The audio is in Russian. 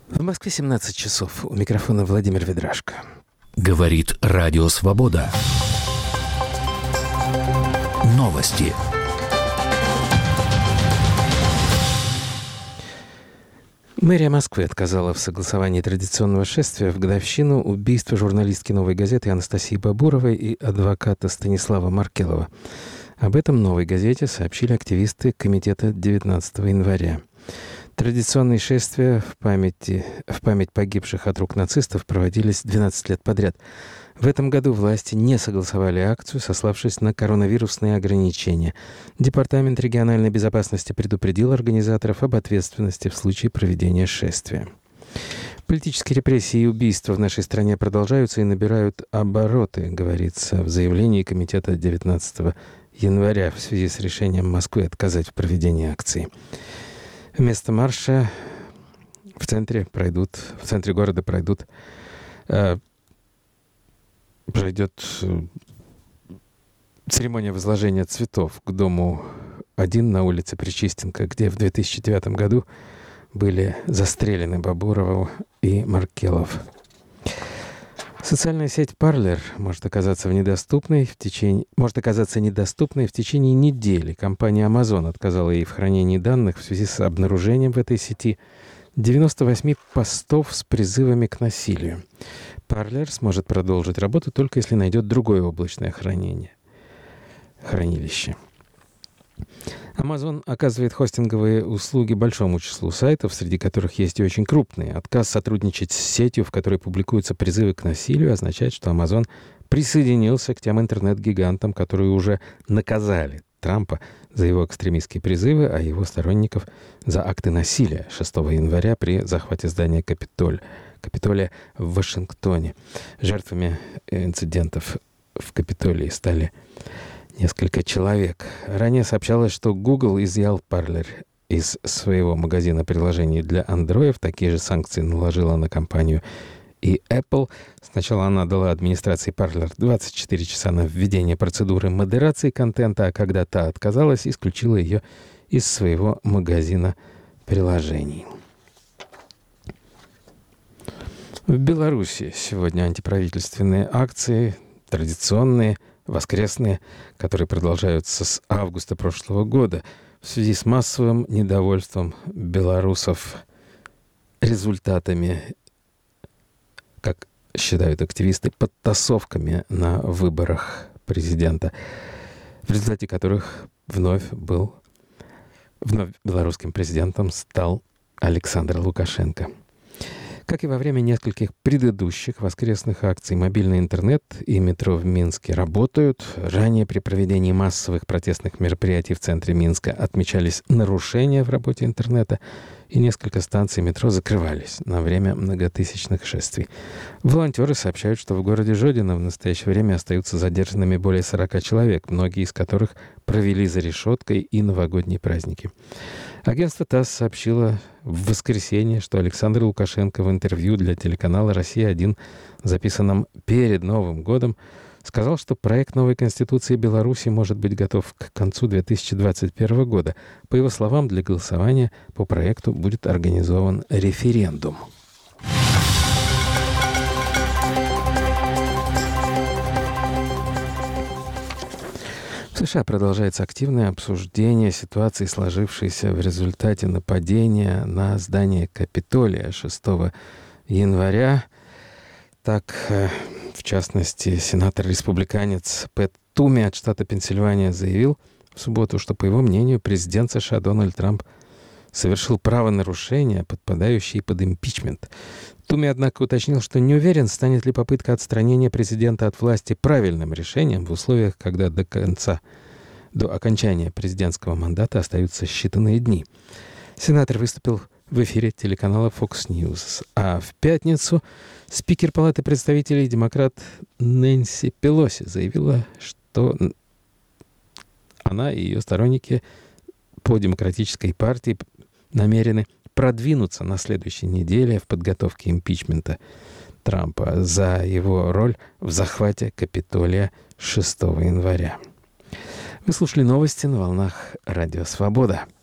В Москве 17 часов. У микрофона Владимир Ведрашко. Говорит Радио Свобода. Новости. Мэрия Москвы отказала в согласовании традиционного шествия в годовщину убийства журналистки «Новой газеты» Анастасии Бабуровой и адвоката Станислава Маркелова. Об этом «Новой газете» сообщили активисты комитета 19 января. Традиционные шествия в память погибших от рук нацистов проводились 12 лет подряд. В этом году власти не согласовали акцию, сославшись на коронавирусные ограничения. Департамент региональной безопасности предупредил организаторов об ответственности в случае проведения шествия. Политические репрессии и убийства в нашей стране продолжаются и набирают обороты, говорится в заявлении комитета 19 января в связи с решением Москвы отказать в проведении акции. Вместо марша в центре города пройдет церемония возложения цветов к дому 1 на улице Причистенко, где в 2009 году были застрелены Бабурова и Маркелов. Социальная сеть Parler может оказаться недоступной в течение недели. Компания Amazon отказала ей в хранении данных в связи с обнаружением в этой сети 98 постов с призывами к насилию. Parler сможет продолжить работу только если найдет другое облачное хранилище. Amazon оказывает хостинговые услуги большому числу сайтов, среди которых есть и очень крупные. Отказ сотрудничать с сетью, в которой публикуются призывы к насилию, означает, что Amazon присоединился к тем интернет-гигантам, которые уже наказали Трампа за его экстремистские призывы, а его сторонников за акты насилия 6 января при захвате здания Капитолия в Вашингтоне. Жертвами инцидентов в Капитолии стали несколько человек. Ранее сообщалось, что Google изъял Parler из своего магазина приложений для Android. Такие же санкции наложила на компанию и Apple. Сначала она дала администрации Parler 24 часа на введение процедуры модерации контента, а когда та отказалась, исключила ее из своего магазина приложений. В Беларуси сегодня антиправительственные акции, традиционные, воскресные, которые продолжаются с августа прошлого года в связи с массовым недовольством белорусов результатами, как считают активисты, подтасовками на выборах президента, в результате которых вновь белорусским президентом стал Александр Лукашенко. Как и во время нескольких предыдущих воскресных акций, мобильный интернет и метро в Минске работают. Ранее при проведении массовых протестных мероприятий в центре Минска отмечались нарушения в работе интернета, и несколько станций метро закрывались на время многотысячных шествий. Волонтеры сообщают, что в городе Жодино в настоящее время остаются задержанными более 40 человек, многие из которых провели за решеткой и новогодние праздники. Агентство ТАСС сообщило в воскресенье, что Александр Лукашенко в интервью для телеканала «Россия-1», записанном перед Новым годом, сказал, что проект новой Конституции Беларуси может быть готов к концу 2021 года. По его словам, для голосования по проекту будет организован референдум. В США продолжается активное обсуждение ситуации, сложившейся в результате нападения на здание Капитолия 6 января. Так, в частности, сенатор-республиканец Пэт Туми от штата Пенсильвания заявил в субботу, что, по его мнению, президент США Дональд Трамп совершил правонарушения, подпадающие под импичмент. Туми, однако, уточнил, что не уверен, станет ли попытка отстранения президента от власти правильным решением в условиях, когда до окончания президентского мандата остаются считанные дни. Сенатор выступил в эфире телеканала Fox News. А в пятницу спикер Палаты представителей, демократ Нэнси Пелоси, заявила, что она и ее сторонники по Демократической партии намерены продвинуться на следующей неделе в подготовке импичмента Трампа за его роль в захвате Капитолия 6 января. Вы слушали новости на волнах Радио Свобода.